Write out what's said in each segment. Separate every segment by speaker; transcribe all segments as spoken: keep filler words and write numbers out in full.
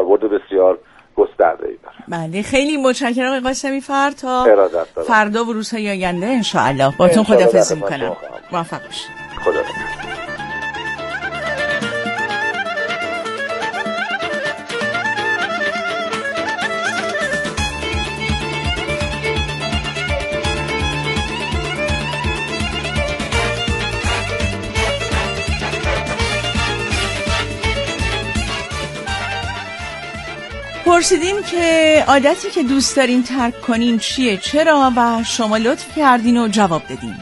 Speaker 1: کاربرد بسیار گسترده‌ای داره.
Speaker 2: بله خیلی متشکرم آقای قاسمی فر. تا فردا و روزهای آینده ان شاء الله باهاتون خداحافظی می‌کنم. موفق باشید.
Speaker 1: خدا.
Speaker 2: پرسیدیم که عادتی که دوست دارین ترک کنین چیه، چرا، و شما لطف کردین و جواب دادین.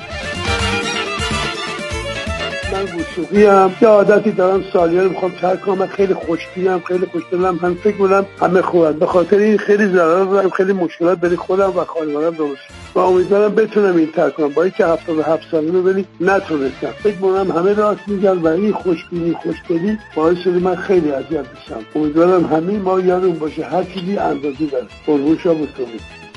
Speaker 3: من وثوقی ام، یه عادتی دارم سالیان میخوام ترک کنم. من خیلی خوشبینم، خیلی خوشدلم، هم فکر می‌کنم همه خوبن. به خاطر این خیلی ضرر دارم، خیلی مشکلات برای خودم و خانواده‌ام درست و امیدوارم بتونم این ترک کنم. با اینکه هفتاد و هفت سالمه ولی نتونستم. فکر می‌کنم همه راست میگن و این خوشبینی خوشدلی باعث شده من خیلی اذیت بشم. امیدوارم همه ما یادمون باشه هر چیزی اندازه‌ای داره. قربون شما بتونید.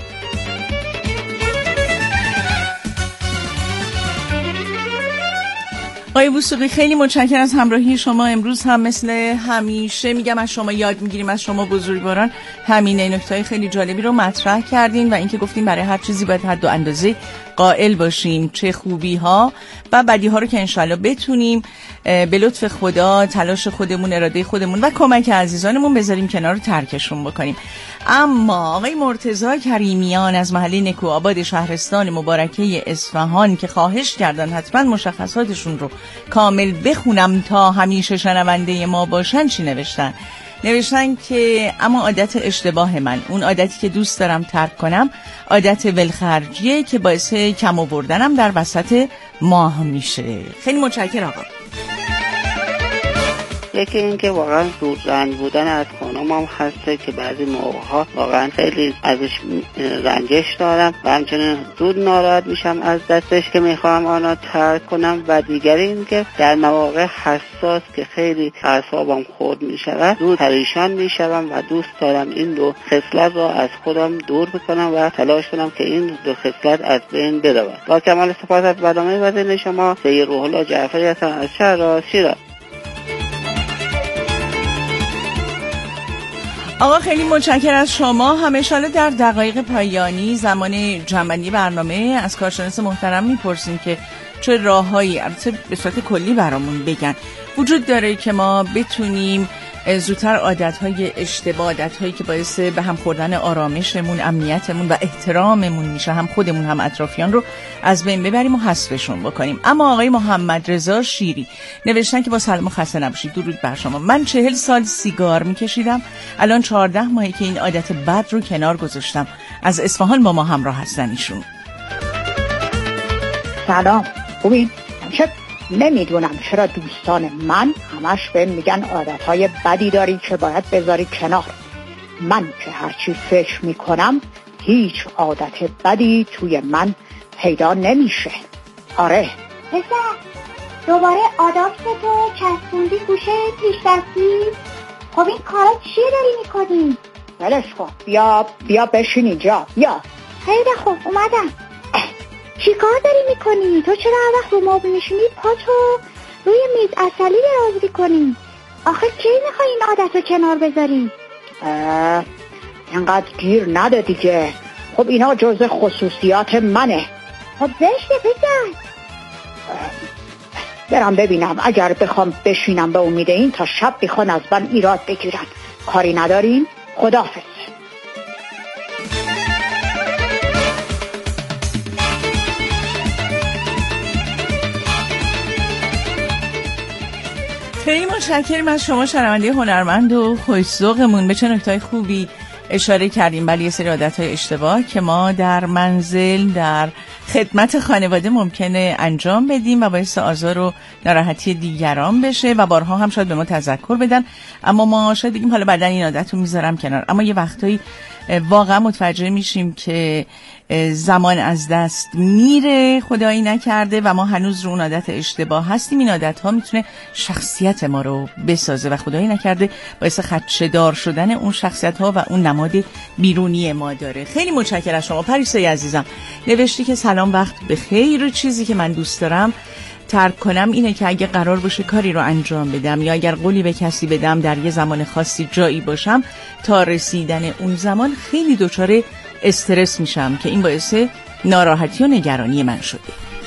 Speaker 2: آقای وثوقی خیلی متشکرم از همراهی شما. امروز هم مثل همیشه میگم از شما یاد میگیریم، از شما بزرگواران. همین نکته‌های خیلی جالبی رو مطرح کردین و اینکه گفتیم برای هر چیزی باید حد و اندازه قائل باشیم، چه خوبی ها و بدی ها رو که انشالله بتونیم به لطف خدا، تلاش خودمون، اراده خودمون و کمک عزیزانمون بذاریم کنار رو ترکشون بکنیم. اما آقای مرتضی کریمیان از محله نکوآباد شهرستان مبارکه اصفهان که خواهش کردن حتما مشخصاتشون رو کامل بخونم تا همیشه شنونده ما باشن، چی نوشتن؟ نوشتن که اما عادت اشتباه من، اون عادتی که دوست دارم ترک کنم، عادت ولخرجیه که باعث کم آوردنم در وسط ماه میشه. خیلی متشکرم آقا.
Speaker 4: یکی این که واقعا زودرنج بودن از خانم هم هسته که بعضی موقعها واقعا خیلی ازش رنجش دارم و همچنین زود ناراحت میشم از دستش که میخوام آنها ترک کنم. و دیگری این که در مواقع حساس که خیلی اعصابم خورد میشود زود پریشان میشم و دوست دارم این دو خصلت را از خودم دور بکنم و تلاش کنم که این دو خصلت از بین برود. با کمال سپاس از برنامه وزین شما. سید روح الله جعفری هستم از شهر شیراز.
Speaker 2: آقا خیلی متشکرم از شما. همیشه در دقایق پایانی زمان جنبندی برنامه از کارشناس محترم میپرسیم که چه راههایی، البته به صورت کلی برامون بگن، وجود داره که ما بتونیم زودتر عادتهای اشتباه، عادتهایی که باعث به هم خوردن آرامشمون، امنیتمون و احتراممون میشه، هم خودمون هم اطرافیان، رو از بین ببریم و حذفشون بکنیم. اما آقای محمد رضا شیری نوشتن که با سلام و خسته نباشید، درود بر شما. من چهل سال سیگار میکشیدم، الان چهارده ماهی که این عادت بد رو کنار گذاشتم. از اصفهان با ما همراه هستن ایشون.
Speaker 5: سلام، خوبین؟ شب نمیدونم چرا دوستان من همش بهم میگن عادتهای بدی داری که باید بذاری کنار. من که هرچی فکر میکنم هیچ عادت بدی توی من پیدا نمیشه. آره
Speaker 6: پسر، دوباره آداپت تو چسبوندی گوشه پیش دستی؟ خب این کارا چیه داری میکنی؟
Speaker 5: ولش کن، بیا بیا بشین اینجا. بیا.
Speaker 6: خیلی خوب اومدم. چی کار داری میکنی؟ تو چرا هر وقت رو مبل میشینی پاتو روی میز عسلی دراز میکنی؟ آخه کی میخوای این عادت رو کنار بذاری؟
Speaker 5: اینقدر گیر نده دیگه. خب اینا جزء خصوصیات منه.
Speaker 6: خب زشته پسر.
Speaker 5: برم ببینم، اگر بخوام بشینم به امید این تا شب بخوان از من ایراد بگیرن. کاری ندارین؟ خداحافظ.
Speaker 2: خیلی متشکرم از شما شنونده هنرمند و خوش‌ذوقمون. به چه نکته‌های خوبی اشاره کردیم. ولی یه سری عادت‌های اشتباه که ما در منزل، در خدمت خانواده ممکنه انجام بدیم و باعث آزار و ناراحتی دیگران بشه و بارها هم شاید به ما تذکر بدن، اما ما شاید بگیم حالا بعدن این عادت رو میذارم کنار. اما یه وقتایی واقعا متوجه میشیم که زمان از دست میره، خدایی نکرده و ما هنوز رو اون عادت اشتباه هستیم. این عادت ها میتونه شخصیت ما رو بسازه و خدایی نکرده باعث خدشه‌دار شدن اون شخصیت ها و اون نماد بیرونی ما داره. خیلی متشکرم از شما پریسای عزیزم. نوشتی که سلام، وقت بخیر. چیزی که من دوست دارم ترک کنم اینه که اگه قرار باشه کاری رو انجام بدم یا اگر قولی به کسی بدم در یه زمان خاصی جایی باشم، تا رسیدن اون زمان خیلی دچار استرس میشم که این باعث ناراحتی و نگرانی من شده.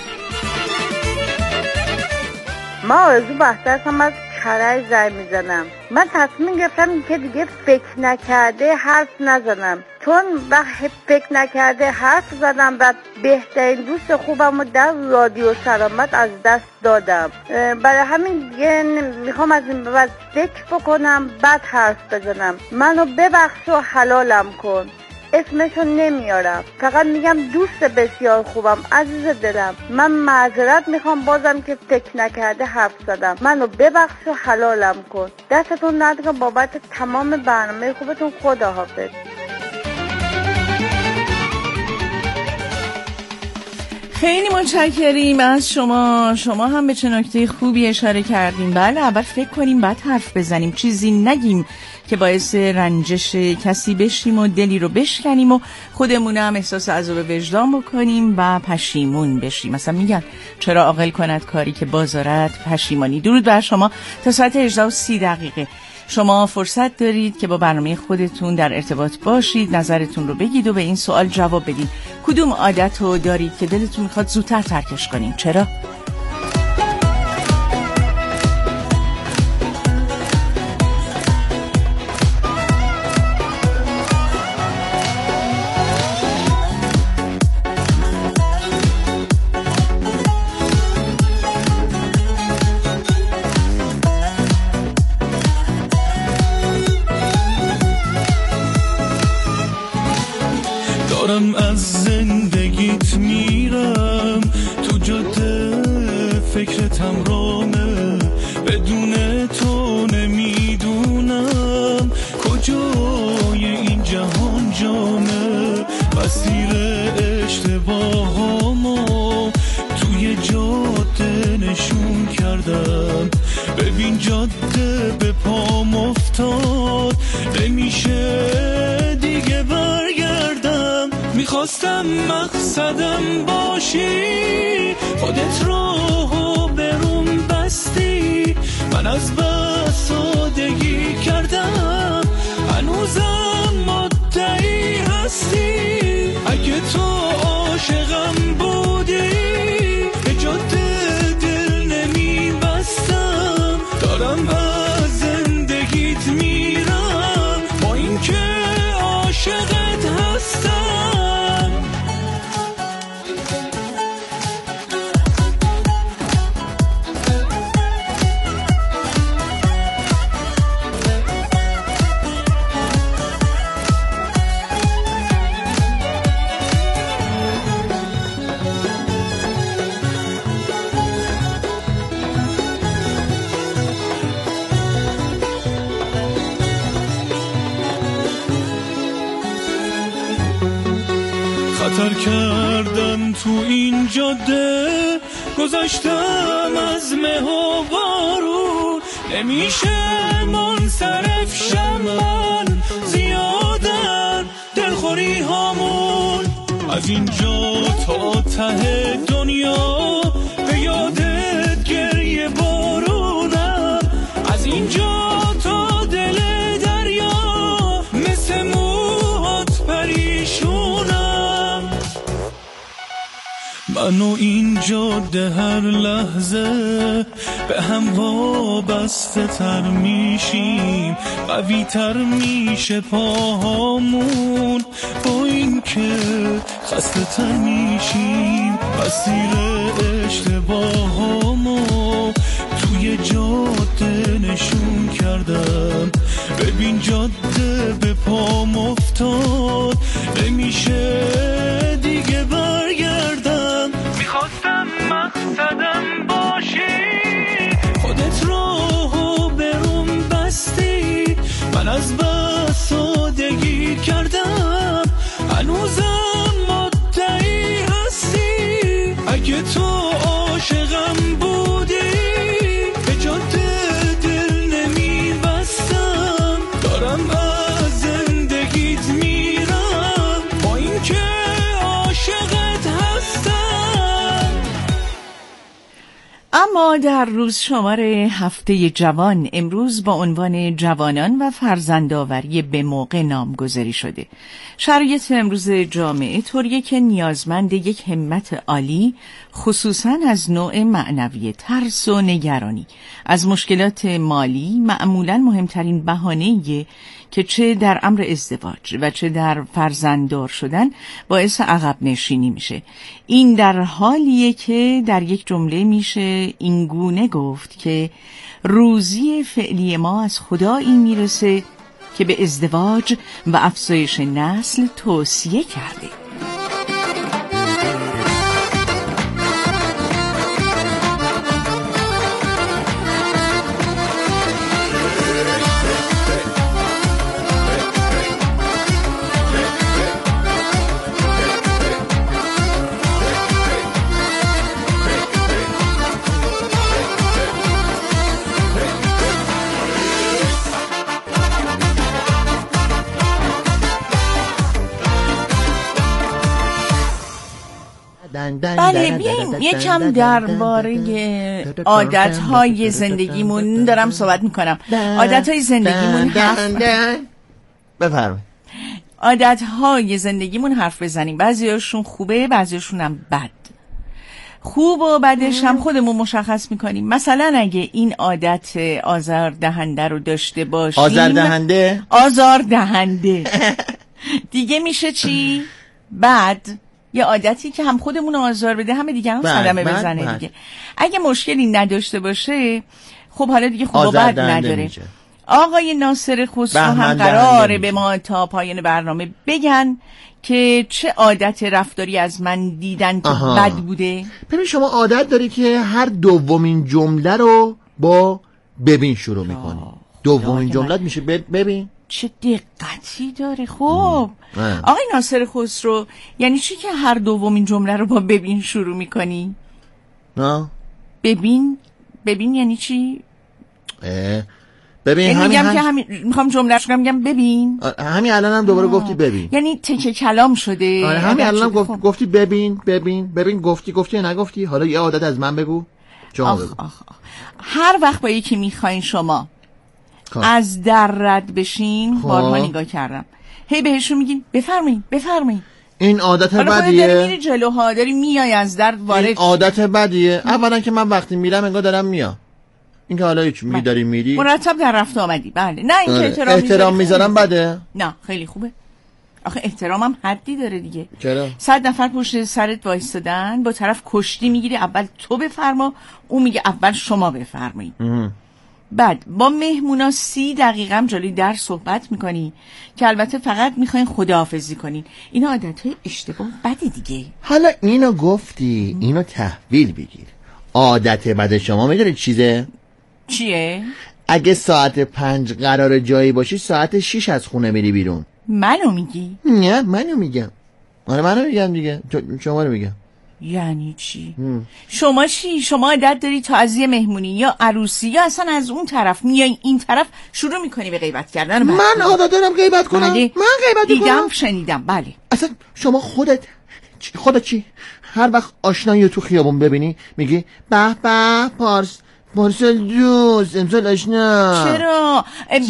Speaker 7: ما آرزو بحثت هم از کرج زنگ میزنم. من تصمیم گرفتم که دیگه فکر نکرده حرف نزنم، چون وقت فکر نکرده حرف زدم و بهترین دوست خوبم رو در رادیو سلامت از دست دادم. برای همین دیگه میخوام از این بعد فکر بکنم بعد حرف بزنم. منو ببخش و حلالم کن. اسمشو نمیارم، فقط میگم دوست بسیار خوبم، عزیز دلم. من معذرت میخوام بازم که فکر نکرده حرف زدم. منو ببخش و حلالم کن. دستتون درد کنه بابت تمام برنامه خوبتون. خداحافظ.
Speaker 2: خیلی متشکریم از شما. شما هم به چه نکته خوبی اشاره کردیم. بله، اول فکر کنیم بعد حرف بزنیم، چیزی نگیم که باعث رنجش کسی بشیم و دلی رو بشکنیم و خودمون هم احساس عذاب وجدان بکنیم و پشیمون بشیم. مثلا میگن چرا عاقل کند کاری که بازارت پشیمانی. درود بر شما. تا ساعت هجده و سی دقیقه شما فرصت دارید که با برنامه خودتون در ارتباط باشید، نظرتون رو بگید و به این سوال جواب بدید. کدوم عادت رو دارید که دلتون میخواد زودتر ترکش کنید؟ چرا؟
Speaker 8: از زندگیت میرم تو جاده، فکرتم رامه، بدون تو نمیدونم کجای این جهان جامه. مسیر اشتباهامو توی جاده نشون کردم، ببین جاده به پام افتاد، نمیشه دیگه برگردم. میخواستم مقصدم باشی، خودت راهو بروم بستی، من از بس سادگی کردم، هنوزم مدعی هستی. اگه تو عاشقم بودی به جاده دل نمیبستم، دارم از زندگیت میرم با این که عاشقت هستم. خطر کردم تو این جاده، گذاشتم از مه و بارون، نمیشه منصرف شم من، زیادن دلخوری هامون. از اینجا تا ته دنیا به یادت گریه بارونم، از اینجا تا دل دریا مثل موهات پریشونم. من و این جاده هر لحظه به هم وابسته تر میشیم، قوی تر میشه پاهامون، با این که خسته تر میشیم. مسیر اشتباهامو توی جاده نشون کردم، ببین جاده به پام افتاد، نمیشه دیگه برگردم. میخواستم مقصدم باشی، خودت راهو بروم بستی، من از بس سادگی کردم، هنوزم مدعی هستی. اگه تو عاشقم بودی به جاده دل نمیبستم، دارم از زندگیت میرم با این که عاشقت هستم.
Speaker 2: ما در روز شمار هفته جوان امروز با عنوان جوانان و فرزندآوری به موقع نامگذاری شده. شرایط امروز جامعه طوریه که نیازمند یک همت عالی، خصوصاً از نوع معنوی ترس و نگرانی از مشکلات مالی معمولاً مهمترین بهانه‌ایه که چه در امر ازدواج و چه در فرزنددار شدن باعث عقب نشینی میشه. این در حالیه که در یک جمله میشه اینگونه گفت که روزی فعلی ما از خدایی میرسه که به ازدواج و افزایش نسل توصیه کرده. بله، بیاییم یکم درباره عادت‌های زندگیمون دارم صحبت میکنم. عادت‌های زندگیمون حرف
Speaker 9: بفرمایید.
Speaker 2: عادت‌های زندگیمون حرف بزنیم. بعضیاشون خوبه، بعضیاشون هم بد. خوب و بدش هم خودمون مشخص میکنیم. مثلا اگه این عادت آزار دهنده رو داشته باشیم،
Speaker 9: آزار دهنده
Speaker 2: آزار دهنده دیگه میشه چی؟ بد. یه عادتی که هم خودمون آزار بده هم دیگران صدمه بزنه بد. دیگه اگه مشکلی نداشته باشه خب حالا دیگه خوب و بد نداره میشه. آقای ناصر خسرو هم قراره به ما تا پایان برنامه بگن که چه عادت رفتاری از من دیدن که آها. بد بوده.
Speaker 9: ببین شما عادت داری که هر دومین جمله رو با ببین شروع میکنی. دومین جملت میشه ببین.
Speaker 2: چه دقتی داره. خب آقای ناصر خسرو، یعنی چی که هر دومین جمله رو با ببین شروع میکنی؟
Speaker 9: نه
Speaker 2: ببین ببین یعنی چی؟
Speaker 9: اه. ببین
Speaker 2: یعنی
Speaker 9: همین
Speaker 2: میگم
Speaker 9: هم...
Speaker 2: که همین میخوام جمله رو میگم ببین.
Speaker 9: همین الان هم دوباره آه. گفتی ببین،
Speaker 2: یعنی تکه کلام شده.
Speaker 9: آره همین الان هم گفت... گفتی ببین ببین ببین گفتی گفتی یا نگفتی؟ حالا یه عادت از من بگو. شما
Speaker 2: آخ
Speaker 9: بگو.
Speaker 2: آخ آخ. هر وقت با یکی میخواین شما خب. از در رد بشین، خب. بارها نگاه کردم هی بهشون میگین بفرمایید بفرمایید.
Speaker 9: این عادت بدیه.
Speaker 2: حالا داری میری جلوها، داری میای از در وارد.
Speaker 9: این عادت بدیه. اولا که من وقتی میرم انگار دارم میام. این که حالا هیچ میداری میری
Speaker 2: مرتب در رفت آمدی. بله. نه این که احترام,
Speaker 9: احترام میذارم بده.
Speaker 2: نه خیلی خوبه. آخه احترامم حدی داره دیگه.
Speaker 9: چرا؟
Speaker 2: صد نفر پشت سرت وایستادن، با طرف کشتی میگیری اول تو بفرما، اون میگه اول شما بفرمایید. بعد با مهمونا سی دقیقه جلوی در صحبت میکنی که البته فقط میخواین خداحافظی کنین. این عادتهای اشتباه بده دیگه.
Speaker 9: حالا اینو گفتی، اینو تحویل بگیر. عادت بد شما میدونی چیزه؟
Speaker 2: چیه؟
Speaker 9: اگه ساعت پنج قرار جایی باشی ساعت شیش از خونه میری بیرون.
Speaker 2: منو میگی؟
Speaker 9: نه منو میگم. آره منو میگم دیگه. شما رو میگم.
Speaker 2: یعنی چی؟ هم. شما چی؟ شما عادت داری تعزیه مهمونی یا عروسی یا اصلا از اون طرف میای این طرف شروع میکنی به غیبت کردن؟
Speaker 9: من عادت دارم غیبت کنم؟
Speaker 2: بله.
Speaker 9: من غیبت
Speaker 2: دیدم
Speaker 9: کنم؟
Speaker 2: شنیدم. بله.
Speaker 9: اصلا شما خودت خودت چی؟ هر وقت آشنایی تو خیابون ببینی میگی به به پارس پارسل دوست امسال آشنا.
Speaker 2: چرا؟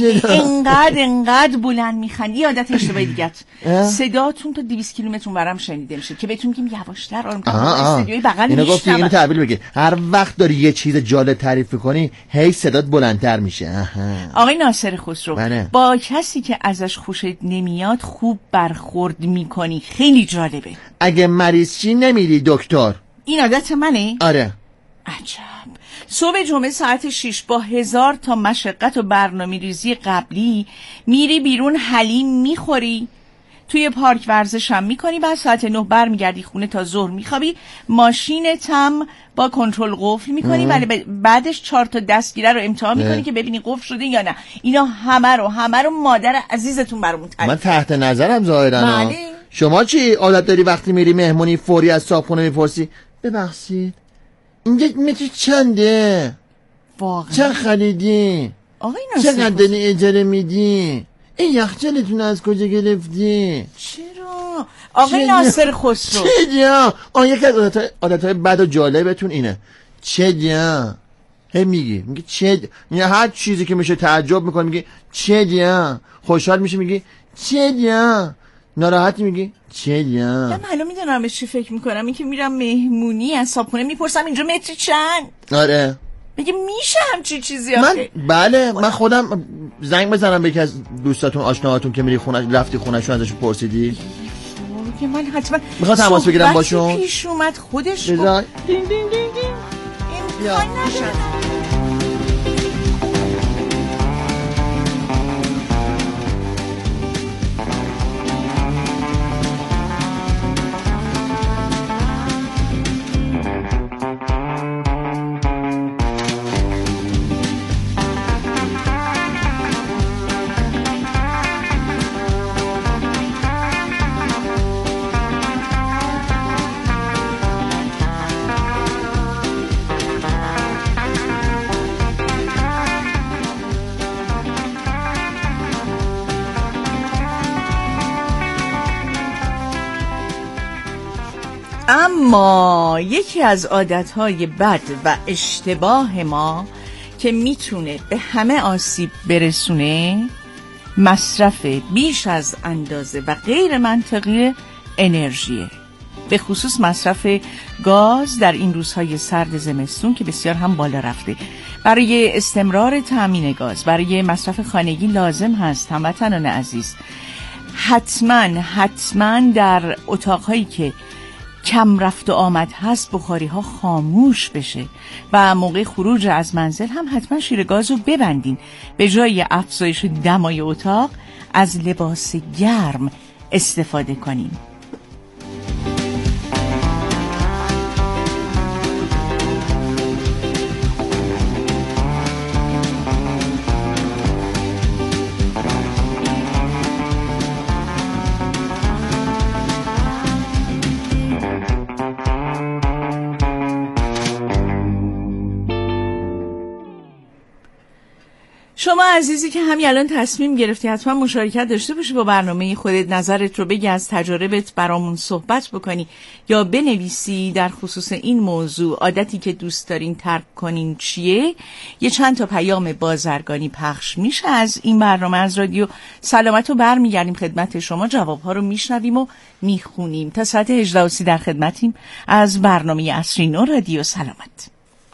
Speaker 2: اینقدر اینقدر بلند میخندی. عادت اشتباهی دیگت. صداتون تا دویست کیلومتر اونورم شنیده میشه که بهتون میگیم یواشتر آروم کنید. استودیوی بغل
Speaker 9: اینو گفتی، اینو تعبیر بگی. هر وقت داری یه چیز جالب تعریف کنی هی صدات بلندتر میشه. آها.
Speaker 2: آقای ناصر خسرو،
Speaker 9: بله.
Speaker 2: با کسی که ازش خوشت نمیاد خوب برخورد میکنی. خیلی جالبه.
Speaker 9: اگه مریض چی نمیری دکتر؟
Speaker 2: این عادت منه؟
Speaker 9: آره.
Speaker 2: عجب. صبح جمعه ساعت شیش با هزار تا مشقت و برنامه ریزی قبلی میری بیرون، حلیم میخوری، توی پارک ورزش هم میکنی، بعد ساعت نه بر میگردی خونه تا ظهر میخوابی، ماشینت هم با کنترل قفل میکنی، ولی بعدش چهار تا دستگیره رو امتحان میکنی که ببینی قفل شده یا نه. اینا همه رو همه رو مادر عزیزتون برامون تعریف.
Speaker 9: من تحت نظرم ظاهرا. شما چی عادت داری وقتی میری مهمونی فوری از صاحبخونه میپرسی ببخشید اینجا متر چنده؟
Speaker 2: واقعا
Speaker 9: چند خریدی؟
Speaker 2: آقای ناصر
Speaker 9: چقدر داری اجاره میدی؟ این یخچالتون از کجا گرفتی؟
Speaker 2: چرا؟ آقای ناصر خسرو
Speaker 9: چرا؟ آن یکی از عادتهای بد و جالبتون اینه چه دیا هی میگی میگی چه یا هر چیزی که میشه تعجب میکنه میگی چه دیا، خوشحال میشه میگی چه دیا، ناراحتی میگی چه دیا.
Speaker 2: من حالا میدونم به چی فکر میکنم، این که میرم مهمونی از صابخونه میپرسم اینجا متر چند.
Speaker 9: آره
Speaker 2: میگه میشه همچی چیزی
Speaker 9: من
Speaker 2: آخه.
Speaker 9: بله من خودم زنگ بزنم به یکی از دوستاتون آشناهاتون که میری خونه رفتی خونهشون ازشون پرسیدی
Speaker 2: که من حتما
Speaker 9: میخواد تماس بگیرم باشون
Speaker 2: پیش اومد خودش
Speaker 9: بزن
Speaker 2: دین دین دین دین
Speaker 9: یا
Speaker 2: اما یکی از عادتهای بد و اشتباه ما که میتونه به همه آسیب برسونه مصرف بیش از اندازه و غیر منطقی انرژیه، به خصوص مصرف گاز در این روزهای سرد زمستون که بسیار هم بالا رفته. برای استمرار تامین گاز برای مصرف خانگی لازم هست هموطنان عزیز حتما حتما در اتاقهایی که کم رفت و آمد هست بخاری ها خاموش بشه و موقع خروج از منزل هم حتما شیر گاز رو ببندین. به جای افزایش دمای اتاق از لباس گرم استفاده کنین. شما عزیزی که همین الان تصمیم گرفتی حتما مشارکت داشته باشی با برنامه خودت، نظرت رو بگی، از تجاربت برامون صحبت بکنی یا بنویسی در خصوص این موضوع عادتی که دوست دارین ترک کنین چیه. یه چند تا پیام بازرگانی پخش میشه از این برنامه از رادیو سلامت رو برمیگردیم خدمت شما، جوابها رو میشنویم و میخونیم. تا ساعت هجده و سی در خدمتیم از برنامه عصری نو رادیو سلامت.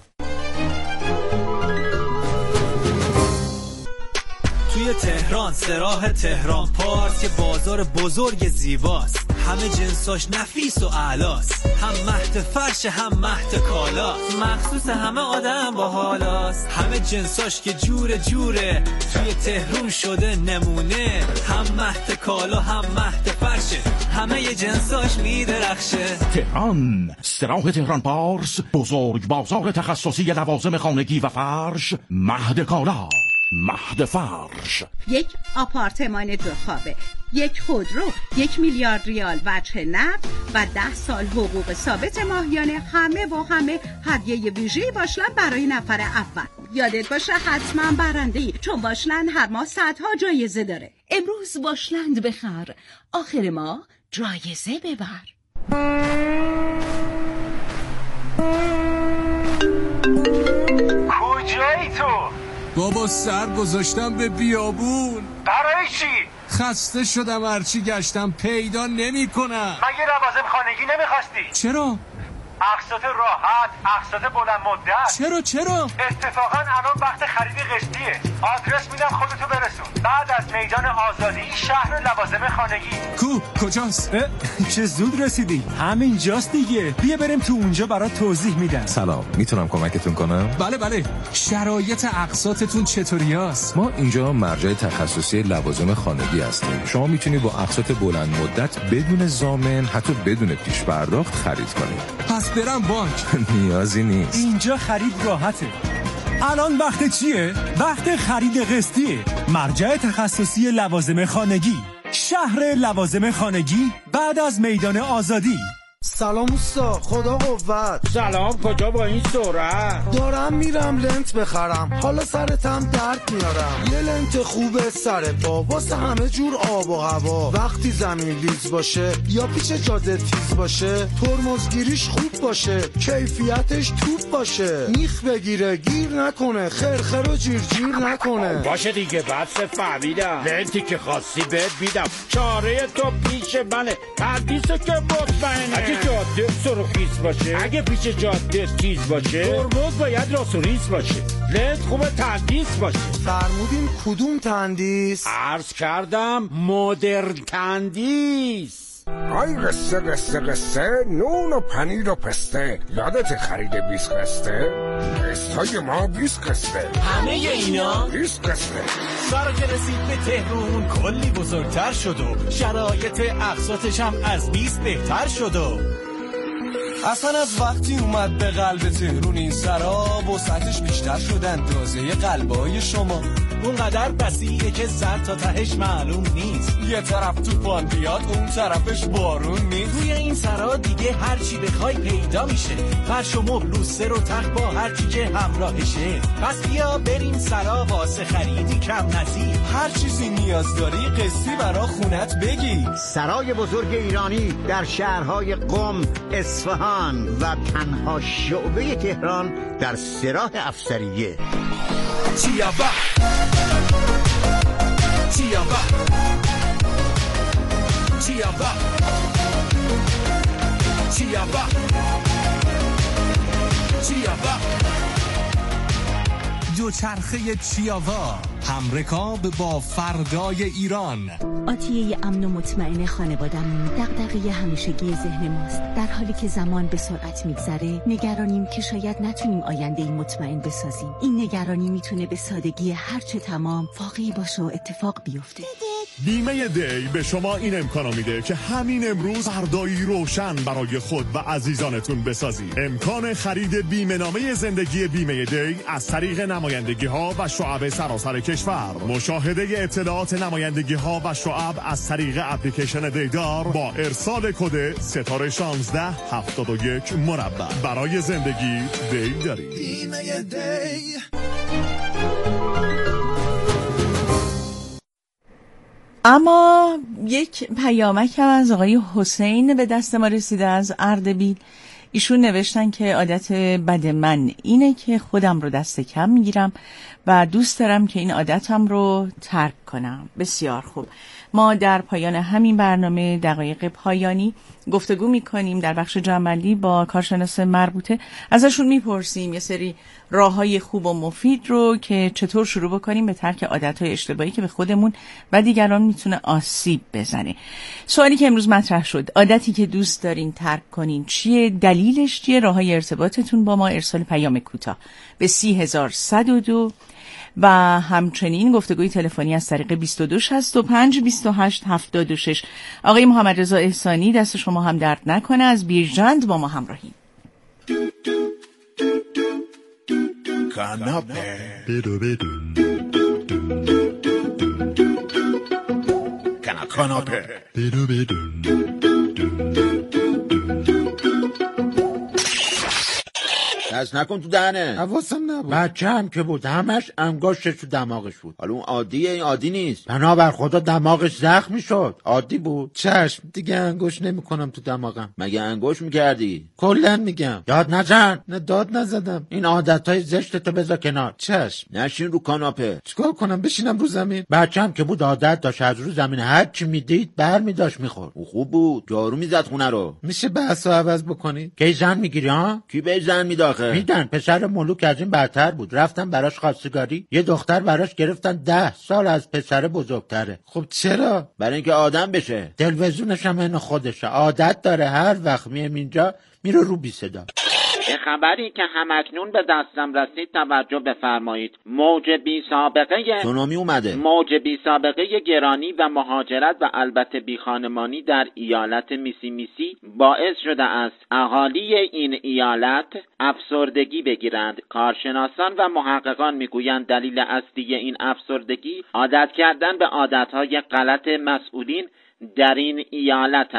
Speaker 10: توی تهران سراح تهران پارس یه بازار بزرگ زیباست، همه جنساش نفیس و اعلاست، هم مهد فرش هم مهد کالاست، مخصوص همه آدم با حالاست، همه جنساش که جور جوره توی تهران شده نمونه، هم مهد کالا هم مهد فرشه، همه ی جنساش میدرخشه.
Speaker 11: تهران سراح تهران پارس بزرگ بازار تخصصی لوازم خانگی و فرش، مهد کالا، مهد فرش.
Speaker 12: یک آپارتمان دو خوابه، یک خودرو، یک میلیارد ریال وجه نقد و ده سال حقوق ثابت ماهیانه، همه و همه هدیه ویژه‌ای باشلند برای نفر اول. یادت باشه حتما برنده‌ای، چون باشلند هر ماه صدها جایزه داره. امروز باشلند بخر، آخر ماه جایزه ببر.
Speaker 13: کجایی تو؟
Speaker 14: بابا سر گذاشتم به بیابون.
Speaker 13: برای چی؟
Speaker 14: خسته شدم هرچی گشتم پیدا نمی کنم.
Speaker 13: مگه لوازم خانگی نمیخواستی؟
Speaker 14: چرا؟
Speaker 13: اقساط راحت، اقساط بلند مدت.
Speaker 14: چرا چرا؟
Speaker 13: اتفاقا الان وقت خرید قسطیه. آدرس میدم خودتو برسون. بعد از میدان آزادی شهر لوازم خانگی.
Speaker 14: کو کجاست؟
Speaker 10: چه زود رسیدی؟ همین جاست دیگه. بیا بریم تو اونجا برات توضیح میدم.
Speaker 15: سلام، میتونم کمکتون کنم؟
Speaker 14: بله بله. شرایط اقساطتون چطوریاست؟
Speaker 15: ما اینجا مرجع تخصصی لوازم خانگی هستیم. شما میتونید با اقساط بلند مدت بدون ضامن حتی بدون پیش پرداخت خرید کنید.
Speaker 14: پس برم بانک؟
Speaker 15: نیازی نیست.
Speaker 10: اینجا خرید راحته. الان وقت چیه؟ وقت خرید قسطیه. مرجع تخصصی لوازم خانگی، شهر لوازم خانگی بعد از میدان آزادی.
Speaker 16: سلام اوستا، خدا قوت.
Speaker 17: سلام، کجا با این سرعت؟
Speaker 16: دارم میرم لنت بخرم، حالا سرتم درد میارم. یه لنت خوبه سر پا واسه همه جور آب و هوا. وقتی زمین لیز باشه یا پیچ جاده تیز باشه، ترمزگیریش خوب باشه، کیفیتش توپ باشه. میخ بگیره گیر نکنه، خرخر و جیر جیر نکنه.
Speaker 17: باشه دیگه، بس فهمیدم. لنتی که خاصی بهت بیدم، چاره تو پیش منه، تردیسه که مطمئنه. اگه جاده سرخیز باشه، اگه پیش جاده تیز باشه، ترمز باید راست و ریز باشه، لنت خوبه تندیس باشه.
Speaker 16: فرمودین کدوم تندیس؟
Speaker 17: عرض کردم مدرن تندیس.
Speaker 18: آی قصه قصه قصه، نون و پنیر و پسته، یادت خرید بیست قسته؟ قسطای ما بیست قسته،
Speaker 10: همه اینا
Speaker 18: بیست قسته.
Speaker 10: سارا که رسید به تهرون کلی بزرگتر شد و شرایط اقساطش هم از بیست بهتر شد و
Speaker 19: اصلا از وقتی اومد به قلب تهرون این سرا وسعتش بیشتر شد اندازه قلبای شما.
Speaker 10: اونقدر بسیعه که زد تا تهش معلوم نیست.
Speaker 19: یه طرف توفان بیاد اون طرفش بارون نیست.
Speaker 10: توی این سرا دیگه هر چی بخوای پیدا میشه، فرش و مبل و سر و تخت با هر چی که همراهشه. پس بیا بریم سرا واسه خریدی کم نظیر.
Speaker 19: هر چیزی نیاز داری قسطی برا خونت بگی.
Speaker 20: سرای بزرگ ایرانی در شهرهای قم، اصفهان و تنها شعبه تهران در سراح افسریه.
Speaker 19: چیابا چیابا چیابا چیابا چیابا دوچرخه چیاوا، همرکاب با فردای ایران.
Speaker 21: آتیه امن و مطمئن خانوادمون دغدغه همیشگی ذهن ماست. در حالی که زمان به سرعت میگذره نگرانیم که شاید نتونیم آینده ای مطمئن بسازیم. این نگرانی میتونه به سادگی هرچه تمام واقعی باشه و اتفاق بیفته.
Speaker 22: بیمه دی به شما این امکانو میده که همین امروز فردایی روشن برای خود و عزیزانتون بسازید. امکان خرید بیمه نامه زندگی بیمه دی از طریق نمایندگی ها و شعب سراسر کشور. مشاهده اطلاعات نمایندگی ها و شعب از طریق اپلیکیشن دیدار با ارسال کد ستاره شانزده هفتاد و یک مربع. برای زندگی دی داریم.
Speaker 19: بیمه دی.
Speaker 2: اما یک پیامک هم از آقای حسین به دست ما رسیده از اردبیل. ایشون نوشتن که عادت بد من اینه که خودم رو دست کم میگیرم و دوست دارم که این عادتم رو ترک کنم. بسیار خوب. ما در پایان همین برنامه دقایق پایانی گفتگو میکنیم در بخش جنبندی با کارشناس مربوطه. ازشون میپرسیم یه سری راههای خوب و مفید رو که چطور شروع بکنیم به ترک عادتهای اشتباهی که به خودمون و دیگران میتونه آسیب بزنه. سوالی که امروز مطرح شد، عادتی که دوست دارین ترک کنین چیه؟ دلیلش چیه؟ راههای ارتباطتون با ما ارسال پیام کوتاه به سی هزار صد و دو و همچنین گفتگوی تلفنی از طریق بیست و دو شصت و پنج بیست و هشت هفتاد و شش. آقای محمد رضا احسانی، دست شما هم درد نکنه، از بیرجند با ما همراهی.
Speaker 18: کاناپه
Speaker 22: بدو بدو
Speaker 18: کاناپه
Speaker 22: بدو بدو
Speaker 9: دست نکن تو دهنه.
Speaker 23: حواسم نبود.
Speaker 9: بچه هم که بود همش انگشتش تو دماغش بود. حالا اون عادیه، این عادی نیست.
Speaker 23: بنابر خدا دماغش زخمی شد. عادی بود.
Speaker 9: چشم
Speaker 23: دیگه انگشت نمی کنم تو دماغم.
Speaker 9: مگه انگشت میکردی؟
Speaker 23: کلن میگم. داد نزن. نه داد نزدم. این عادتهای زشتتو بذار کنار. چشم.
Speaker 9: نشین رو کاناپه.
Speaker 23: چیکار کنم بشینم رو زمین؟ بچه‌م که بود عادت داشت از رو زمین هر چی میدید برمی داشت میخورد.
Speaker 9: او خوب بود. جارو میزد خونه رو.
Speaker 23: میشه بحثو عوض بکنی؟ کی زن میگیری ها؟
Speaker 9: کی به زن میداخه؟
Speaker 23: میدن. پسر ملوک از این برتر بود. رفتم براش خواستگاری، یه دختر براش گرفتن ده سال از پسر بزرگتره. خب چرا؟
Speaker 9: برای اینکه آدم بشه.
Speaker 23: تلویزیونش هم اینو خودشه، عادت داره هر وقت میم اینجا میره رو بی صدا.
Speaker 4: به خبری که همکنون به دستم رسید توجه بفرمایید. موج بی سابقه
Speaker 9: سونامی اومده.
Speaker 4: موج بی سابقه گرانی و مهاجرت و البته بی خانمانی در ایالت میسی میسی باعث شده است اهالی این ایالت افسردگی بگیرند. کارشناسان و محققان میگویند دلیل اصلی این افسردگی عادت کردن به عادتهای غلط مسئولین در این ایالت است.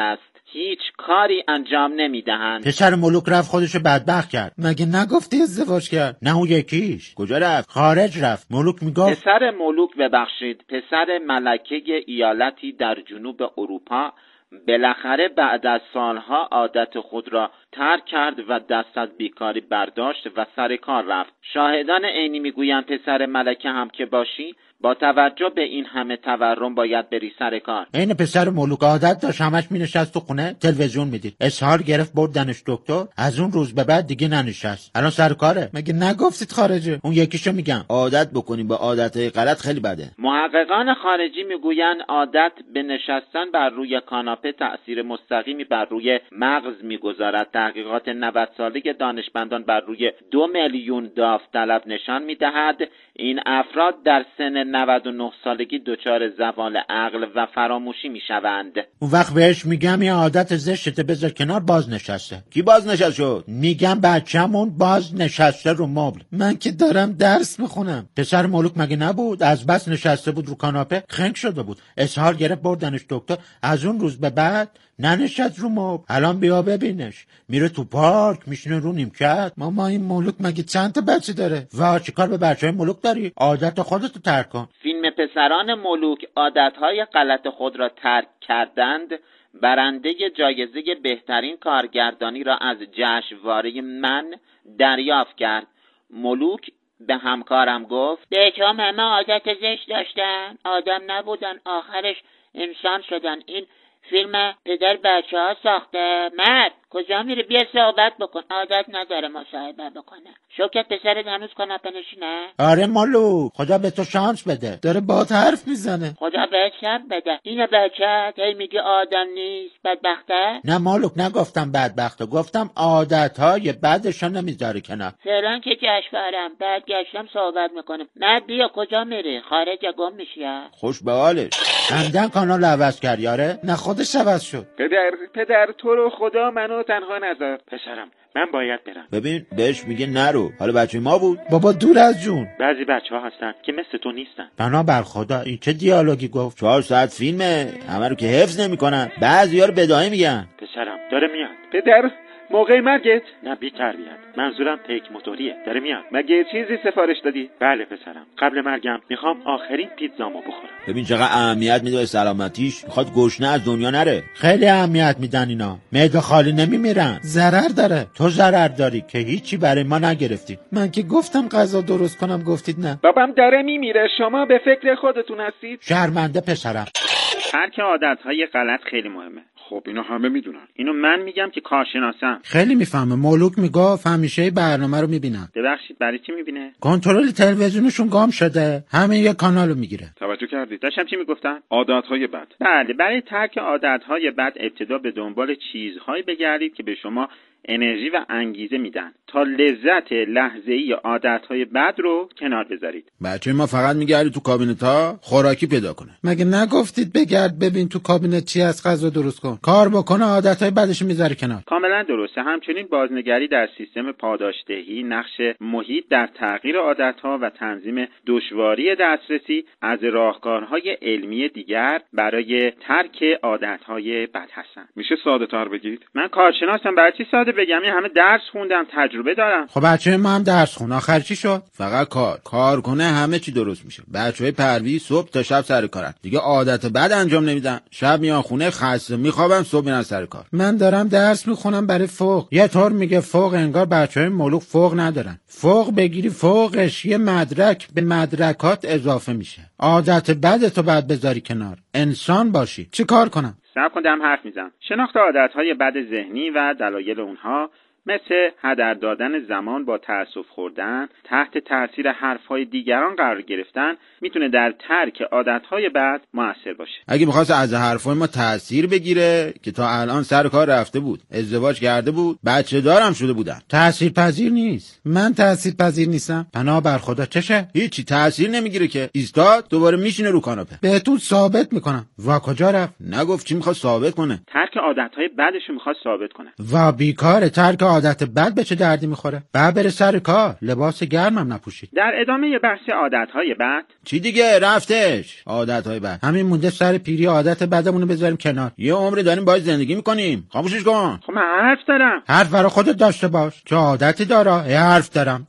Speaker 1: هیچ کاری انجام نمیدهند.
Speaker 23: پسر ملوک رفت خودشو بدبخت کرد. مگه نگفتی ازدواج کرد؟ نه اون یکیش کجا رفت؟ خارج رفت. ملوک میگفت
Speaker 1: پسر ملوک ببخشید پسر ملکه ایالتی در جنوب اروپا بالاخره بعد از سالها عادت خود را ترک کرد و دست از بیکاری برداشت و سر کار رفت. شاهدان عینی میگویند پسر ملکه هم که باشی با توجه به این همه تورم باید بری سر کار.
Speaker 23: این پسر ملوک عادت داشت همش مینشست تو خونه تلویزیون میدید. اسهال گرفت بردنش دکتر، از اون روز به بعد دیگه ننشست. الان سر کاره. مگه نگفتید خارجه؟ اون یکیشو میگم
Speaker 9: عادت بکنیم با عادتهای غلط خیلی بده.
Speaker 1: محققان خارجی میگویند عادت به نشستن بر روی کاناپه تأثیر مستقیمی بر روی مغز میگذارد. تحقیقات نود ساله دانشمندان بر روی دو میلیون داوطلب نشان میدهد این افراد در سن نود و نه سالگی دچار زوال عقل و فراموشی میشوند.
Speaker 23: اون وقت بهش میگم یه عادت زشته بذار کنار، باز نشسته.
Speaker 9: کی باز نشست شد؟
Speaker 23: میگم بچه‌مون باز نشسته رو مبل. من که دارم درس میخونم. پسر ملوک مگه نبود از بس نشسته بود رو کاناپه خنک شده بود. اسهال گرفت بردنش دکتر، از اون روز به بعد ننشست رو مبل. الان بیا ببینش میره تو پارک میشینه رو نیمکت. ماما این ملوک مگه چند تا بچه داره؟ وا چیکار به بچهای ملوک داری؟ عادت خودتو ترک کن.
Speaker 1: فیلم پسران ملوک عادتهای غلط خود را ترک کردند برنده جایزه بهترین کارگردانی را از جشنواره من دریافت کرد. ملوک به همکارم گفت بچه‌ها همه عادت زشت داشتن، آدم نبودن، آخرش انسان شدن. این فیلم پدر بچه ها ساخته. مرد کجا میره؟ بیا صحبت بکن. عادت نداره مصاحبه بکنه. شوکت پسرت هنوز کاناپه نشینه؟
Speaker 23: آره مالو خدا به تو شانس بده، داره باهات حرف میزنه.
Speaker 1: خدا بهت شب بده. اینه بچه هی میگه آدم نیست بدبخته؟
Speaker 23: نه مالوک نگفتم بدبخته، گفتم عادتهای بدشو نمیذاره کنار.
Speaker 1: فعلا که جشنوارم بعد گشتم صحبت میکنم. مرد بیا کجا میری؟ خارج گم میشی؟
Speaker 9: خوش به حالش.
Speaker 23: عمدن کانال عوض کرد یاره؟ نه خودش عوض شد.
Speaker 17: پدر پدر تو رو خدا منو تنها نذار. پسرم من باید برم.
Speaker 9: ببین بهش میگه نرو. حالا بچه ما بود؟
Speaker 23: بابا دور از جون.
Speaker 17: بعضی بچه‌ها هستن که مثل تو نیستن.
Speaker 23: بنا بر خدا این چه دیالوگی گفت؟
Speaker 9: چهار ساعت فیلمه، همه رو که حفظ نمیکنن. بعضیا رو بداهه میگن.
Speaker 17: پسرم داره میاد. پدر موقع مرگت؟ نه بی تربیت، منظورم پیک موتوریه. داره میاد. مگه چیزی سفارش دادی؟ بله پسرم، قبل مرگم میخوام آخرین پیتزامو بخورم.
Speaker 9: ببین چقدر اهمیت میده به سلامتیش. میخواد گشنه از دنیا نره.
Speaker 23: خیلی اهمیت میدن اینا. معده خالی نمیمیرن، ضرر داره. تو ضرر داری که هیچی برای ما نگرفتی. من که گفتم غذا درست کنم گفتید نه.
Speaker 17: بابام داره میمیره، شما به فکر خودتون هستید؟
Speaker 23: شرمنده پسرم.
Speaker 1: ترک عادتهای غلط خیلی مهمه.
Speaker 17: خب اینو همه میدونن.
Speaker 1: اینو من میگم که کارشناسم.
Speaker 23: خیلی میفهمه. مولوک میگفت همیشه برنامه رو میبینن.
Speaker 1: ببخشید برای چی میبینه؟
Speaker 23: کنترل تلویزیونشون گم شده، همین یه کانالو میگیره.
Speaker 17: توجه کردید؟
Speaker 1: داشتم چی میگفتن؟
Speaker 17: عادتهای بد.
Speaker 1: بله، برای ترک عادتهای بد ابتدا به دنبال چیزهایی بگردید که به شما انرژی و انگیزه میدن تا لذت لحظه‌ای عادتهای بد رو کنار بذارید.
Speaker 9: بچه ما فقط میگردی تو کابینت ها خوراکی پیدا کنه.
Speaker 23: مگه نگفتید بگرد ببین تو کابینت چی از غذا درست کن، کار بکنه، عادتهای بدش میذاره کنار.
Speaker 1: کاملا درسته. همچنین بازنگری در سیستم پاداشدهی، نقش محیط در تغییر عادتها و تنظیم دشواری دسترسی از راهکارهای علمی دیگر برای ترک عادتهای بد هستند.
Speaker 17: میشه ساده تر بگید؟
Speaker 1: من کارشناسم، برای چی ساده بگم؟ این همه درس خوندم، تجربه دارم.
Speaker 23: خب بچه ما هم درس خون، آخر چی شد؟
Speaker 9: فقط کار کار کنه همه چی درست میشه. بچهای پرویز صبح تا شب سر کارن، دیگه عادت بد انجام نمیدن. شب میان خونه خسته میخوابن، صبح میرن سر کار.
Speaker 23: من دارم درس میخونم برای فوق. یه طور میگه فوق انگار بچهای ملوک فوق ندارن. فوق بگیری فوقش یه مدرک به مدرکات اضافه میشه. عادت بد تو بعد بذاری کنار، انسان باشی. چی کار کنم؟
Speaker 1: صبر کن دارم حرف میزنم. شناخت عادتهای بد ذهنی و دلایل اونها مثل هدر دادن زمان با تأسف خوردن، تحت تاثیر حرفهای دیگران قرار گرفتن میتونه در ترک عادتهای بد مؤثر باشه.
Speaker 9: اگه میخواست از حرفای ما تأثیر بگیره که تا الان سر کار رفته بود، ازدواج کرده بود، بچه دارم شده بودن.
Speaker 23: تأثیر پذیر نیست. من تأثیر پذیر نیستم. پناه بر خدا چشه؟
Speaker 9: هیچی تأثیر نمیگیره که. ایستاد دوباره میشینه رو کاناپه.
Speaker 23: بهتون ثابت میکنم. وا کجا رفت؟
Speaker 9: نگفت چی میخواد ثابت کنه؟
Speaker 1: ترک عادتهای بدشو میخواد ثابت کنه.
Speaker 23: وا بیکاره. ترک عادت بد به چه دردی میخوره؟ بعد بره سر کار، لباس گرمم نپوشید.
Speaker 1: در ادامه بحث عادتهای بد
Speaker 23: چی دیگه رفتش؟ عادتهای بد همین مونده سر پیری عادت بدمونو بذاریم کنار. یه عمری داریم باهاش زندگی میکنیم. خاموشش کن.
Speaker 1: خب من حرف دارم.
Speaker 23: حرف برای خودت داشته باش. چه عادتی داره؟ یه حرف دارم.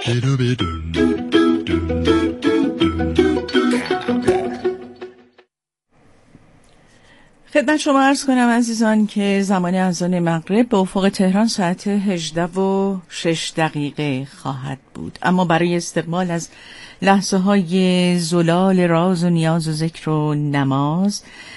Speaker 2: خدمت شما عرض کنم عزیزان که زمان اذان مغرب به افق تهران ساعت هجده و شش دقیقه خواهد بود، اما برای استقبال از لحظه های زلال راز و نیاز و ذکر و نماز